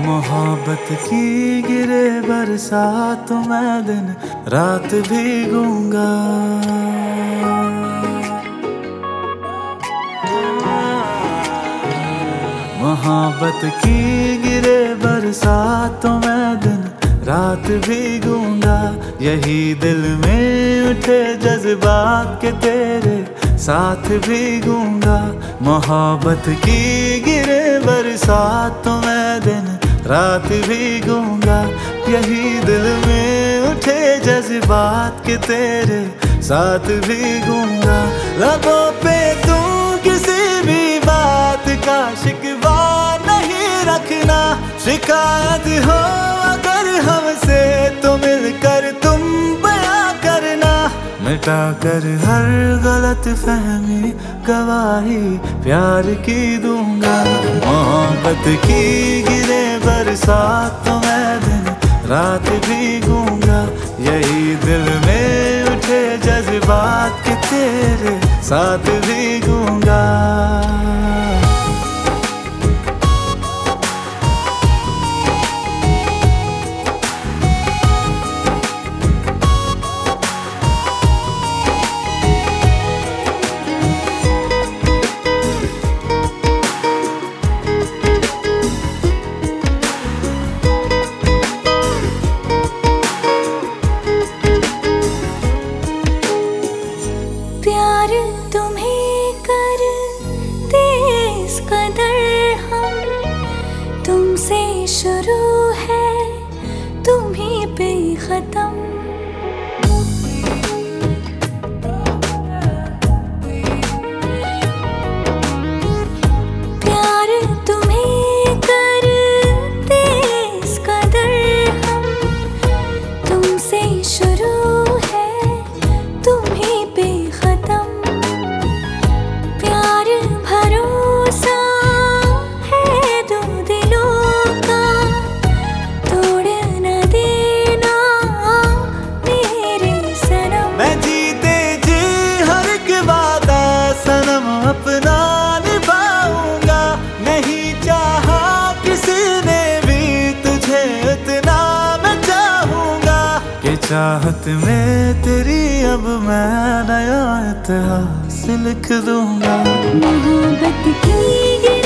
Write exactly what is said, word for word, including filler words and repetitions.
मोहब्बत की गिरे बरसात मैं दिन रात भीगूंगा। मोहब्बत की गिरे बरसात मैं दिन रात भीगूंगा। यही दिल में उठे जज्बात के तेरे साथ भीगूंगा। मोहब्बत की गिरे बरसात मैं दिन रात भीगूंगा। यही दिल में उठे जज्बात के तेरे साथ भीगूंगा। लबों पे तू किसी भी बात का शिकवा नहीं रखना। शिकायत हो अगर हमसे तो मिलकर तुम बयां करना। मिटा कर हर गलत फहमी गवाही प्यार की दूंगा। मोहब्बत की गिरे बरसात मैं दिन रात भीगूंगा। यही दिल में उठे जज्बात के तेरे साथ भीगूंगा। प्यार तुम्हें करते इस कदर हम, तुमसे शुरू है तुम्हीं पे खत्म। प्यार तुम्हें करते इस कदर हम, तुमसे शुरू है तुम्हीं पे प्यार भरोसा है दो दिलों का, तोड़ न देना मेरे सनम। मैं जीते जी हर एक वादा सनम अपना निभाऊंगा। नहीं चाहा किसी ने भी तुझे इतना मैं चाहूंगा कि चाहत में तेरी अब मैं नया इतिहास लिख दूंगा। मोहब्बत की